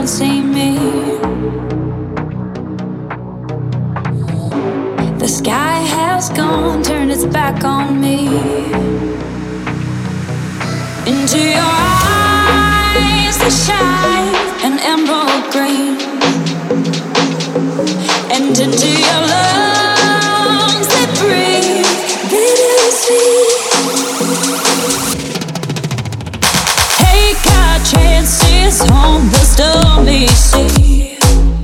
don't see me. The sky has gone, turned its back on me. Into your eyes that shine an emerald green, and into your lungs that breathe bittersweet. Take our chances on the stormy sea.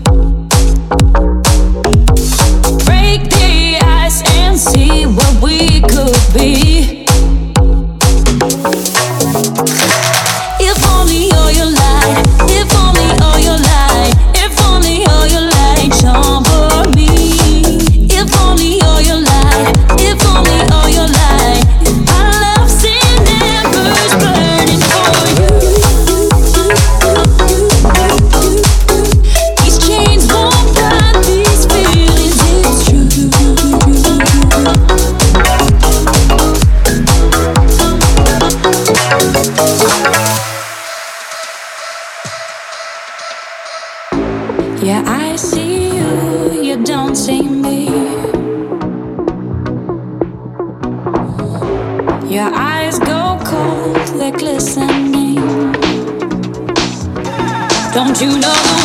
Break the ice and see what we could be. If only all your light, if only all your light, if only all your light shone for me. If only all your light, if only all your light. Our love's in embers burning for you. These chains won't bind these feelings, it's true. Yeah, I see you, you don't see me. Your eyes go cold, they're glistening. Don't you know